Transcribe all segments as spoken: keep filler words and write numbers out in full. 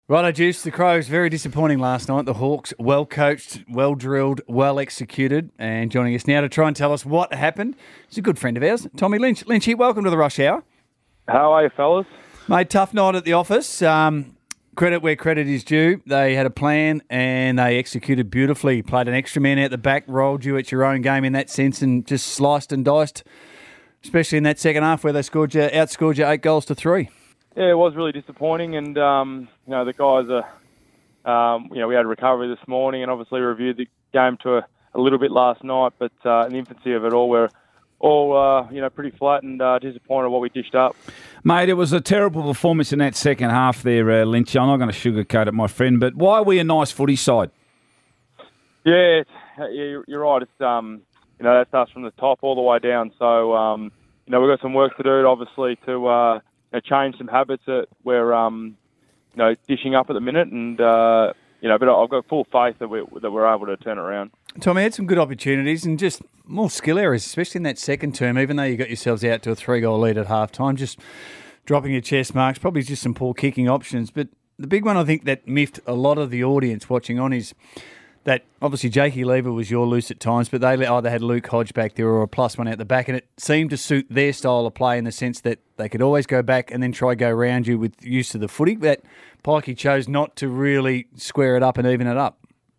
Righto, Juice. The Crows, very disappointing last night. The Hawks, well coached, well drilled, well executed. And joining us now to try and tell us what happened is a good friend of ours, Tommy Lynch. Lynchy, welcome to the Rush Hour. How are you, fellas? Mate, tough night at the office. Um, credit where credit is due. They had a plan and they executed beautifully. Played an extra man out the back, rolled you at your own game in that sense and just sliced and diced, especially in that second half where they scored you, outscored you eight goals to three. Yeah, it was really disappointing, and um, you know the guys are. Um, you know, we had a recovery this morning, and obviously reviewed the game to a, a little bit last night. But uh, in the infancy of it all, we're all uh, you know pretty flat and uh, disappointed what we dished up. Mate, it was a terrible performance in that second half there, uh, Lynch. I'm not going to sugarcoat it, my friend. But why are we a nice footy side? Yeah, it's, yeah, you're right. It's um, you know that starts from the top all the way down. So um, you know we've got some work to do, obviously, to. Uh, You know, change some habits that we're, um, you know, dishing up at the minute, and uh, you know, but I've got full faith that we that we're able to turn it around. Tommy, had some good opportunities and just more skill areas, especially in that second term. Even though you got yourselves out to a three-goal lead at half time, just dropping your chest marks, probably just some poor kicking options. But the big one, I think, that miffed a lot of the audience watching on is that obviously Jakey Lever was your loose at times, but they either had Luke Hodge back there or a plus one out the back, and it seemed to suit their style of play in the sense that they could always go back and then try go round you with use of the footy. That Pikey chose not to really square it up and even it up.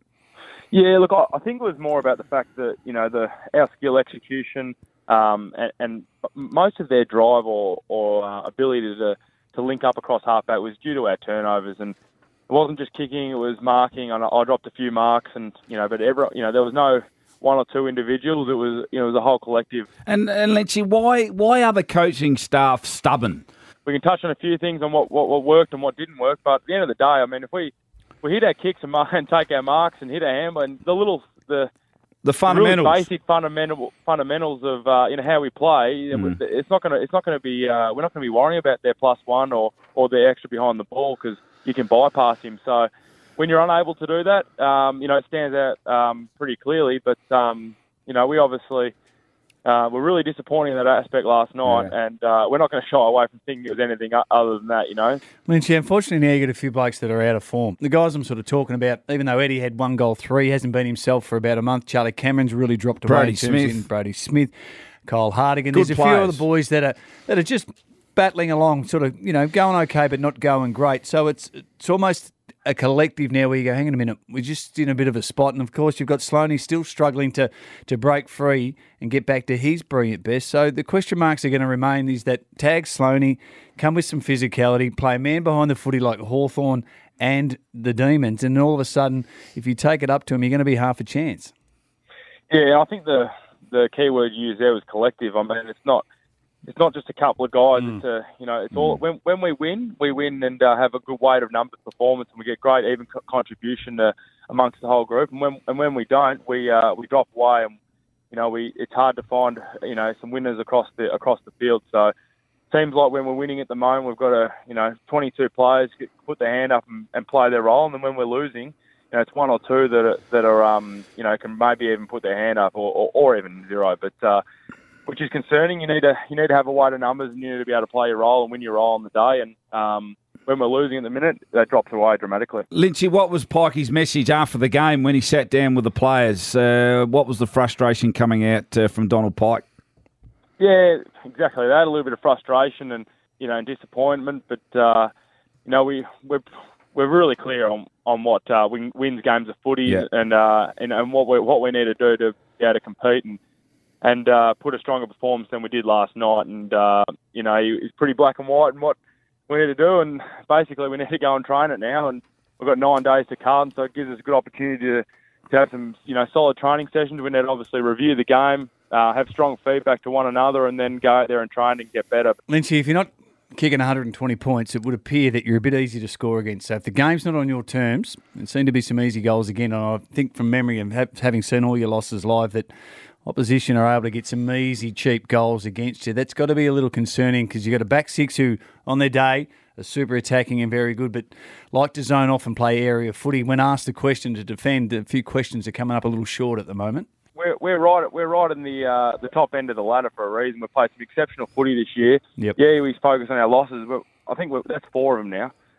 Yeah, look, I, I think it was more about the fact that you know the our skill execution um, and, and most of their drive or, or uh, ability to to link up across halfback was due to our turnovers. And it wasn't just kicking; it was marking. And I, I dropped a few marks, and you know, but every, you know, there was no one or two individuals. It was, you know, it was a whole collective. And and Lynchy, why why are the coaching staff stubborn? We can touch on a few things on what, what, what worked and what didn't work. But at the end of the day, I mean, if we, we hit our kicks and, and take our marks and hit our handball and the little the the fundamentals, really basic fundamental fundamentals of uh, you know how we play, mm. it's not gonna it's not gonna be uh, we're not gonna be worrying about their plus one or or their extra behind the ball because you can bypass him. So when you're unable to do that, um, you know, it stands out um, pretty clearly. But, um, you know, we obviously uh, were really disappointed in that aspect last night, yeah. and uh, we're not going to shy away from thinking it was anything other than that, you know. Lynchy, unfortunately now you get a few blokes that are out of form. The guys I'm sort of talking about, even though Eddie had one goal three, hasn't been himself for about a month. Charlie Cameron's really dropped away. Brody Smith. In Brody Smith, Kyle Hardigan. Good There's a players. few other boys that are that are just battling along, sort of, you know, going okay but not going great. So it's it's almost a collective now where you go, hang on a minute, we're just in a bit of a spot. And, of course, you've got Sloaney still struggling to, to break free and get back to his brilliant best. So the question marks are going to remain is that tag Sloaney, come with some physicality, play a man behind the footy like Hawthorn and the Demons, and all of a sudden, if you take it up to him, you're going to be half a chance. Yeah, I think the, the key word you used there was collective. I mean, it's not... It's not just a couple of guys. Mm. It's a, you know, it's mm. all when when we win, we win and uh, have a good weight of numbers performance, and we get great even co- contribution to, amongst the whole group. And when and when we don't, we uh, we drop away, and you know, we it's hard to find you know some winners across the across the field. So it seems like when we're winning at the moment, we've got a you know twenty-two players get, put their hand up and, and play their role, and then when we're losing, you know, it's one or two that are, that are um you know can maybe even put their hand up or or, or even zero, but. Uh, Which is concerning. You need to you need to have a weight of numbers, and you need to be able to play your role and win your role on the day. And um, when we're losing at the minute, that drops away dramatically. Lynchy, what was Pikey's message after the game when he sat down with the players? Uh, what was the frustration coming out uh, from Donald Pike? Yeah, exactly that. A little bit of frustration and you know and disappointment, but uh, you know we we're we're really clear on on what uh, win, wins games of footy yeah. and uh, and and what we what we need to do to be able to compete and. and uh, put a stronger performance than we did last night. And, uh, you know, it's pretty black and white in what we need to do. And basically we need to go and train it now. And we've got nine days to Carlton, so it gives us a good opportunity to, to have some, you know, solid training sessions. We need to obviously review the game, uh, have strong feedback to one another, and then go out there and train and get better. Lynchy, if you're not kicking one hundred twenty points, it would appear that you're a bit easy to score against. So if the game's not on your terms, it seemed to be some easy goals again. And I think from memory and having seen all your losses live that opposition are able to get some easy, cheap goals against you. That's got to be a little concerning because you've got a back six who, on their day, are super attacking and very good, but like to zone off and play area footy. When asked the question to defend, a few questions are coming up a little short at the moment. We're we're right we're right in the uh, the top end of the ladder for a reason. We've played some exceptional footy this year. Yep. Yeah, we focus on our losses, but I think we're, that's four of them now.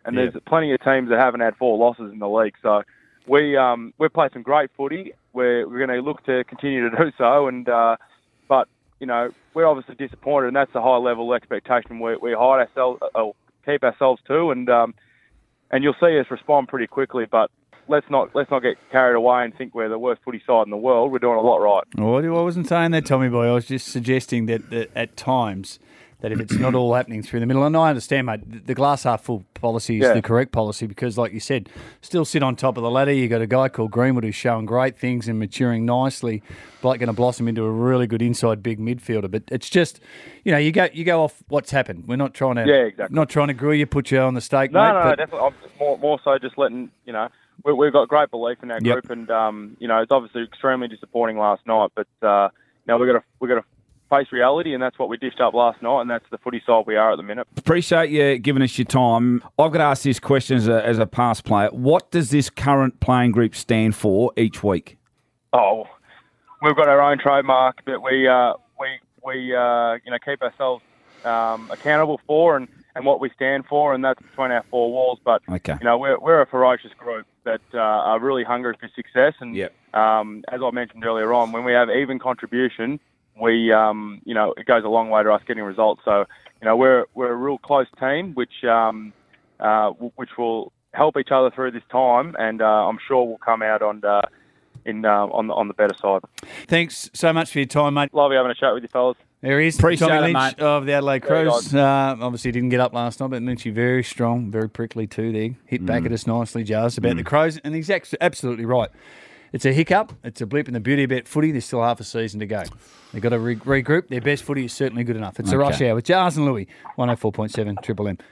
and Yep. there's plenty of teams that haven't had four losses in the league. So we um, we've played some great footy. We're we're going to look to continue to do so, and uh, but you know we're obviously disappointed, and that's the high level expectation we we hide ourselves, uh, keep ourselves to, and um, and you'll see us respond pretty quickly, but. Let's not let's not get carried away and think we're the worst footy side in the world. We're doing a lot right. Well, I wasn't saying that, Tommy boy. I was just suggesting that, that at times that if it's not all happening through the middle, and I understand, mate, the glass half full policy is Yeah. the correct policy because, like you said, still sit on top of the ladder. You got a guy called Greenwood who's showing great things and maturing nicely, like going to blossom into a really good inside big midfielder. But it's just, you know, you go you go off what's happened. We're not trying to, Yeah, exactly. not trying to grill you, put you on the stake, No, mate. no, no, but- definitely. I'm more more so just letting you know. We, we've got great belief in our Yep. group, and um, you know it's obviously extremely disappointing last night. But uh, you know we've got to we got to face reality, and that's what we dished up last night, and that's the footy side we are at the minute. Appreciate you giving us your time. I've got to ask this question as a, as a past player. What does this current playing group stand for each week? Oh, we've got our own trademark that we uh, we we uh, you know keep ourselves um, accountable for, and, and what we stand for, and that's between our four walls. But Okay. you know we're we're a ferocious group that uh, are really hungry for success, and Yep. um, as I mentioned earlier on, when we have even contribution, we um, you know it goes a long way to us getting results. So you know we're we're a real close team, which um, uh, w- which will help each other through this time, and uh, I'm sure we'll come out on. Uh, in uh, on the on the better side. Thanks so much for your time, mate. Love having a chat with you fellas. There he is, Appreciate Tommy it, Lynch mate. of the Adelaide Very Crows. Uh, obviously didn't get up last night, but Lynchy very strong, very prickly too there. Hit Mm. back at us nicely, Jars, about the Crows. And he's ex- absolutely right. It's a hiccup. It's a blip in the beauty about footy. There's still half a season to go. They've got to re- regroup. Their best footy is certainly good enough. It's a Okay. rush hour with Jars and Louis, one oh four point seven Triple M.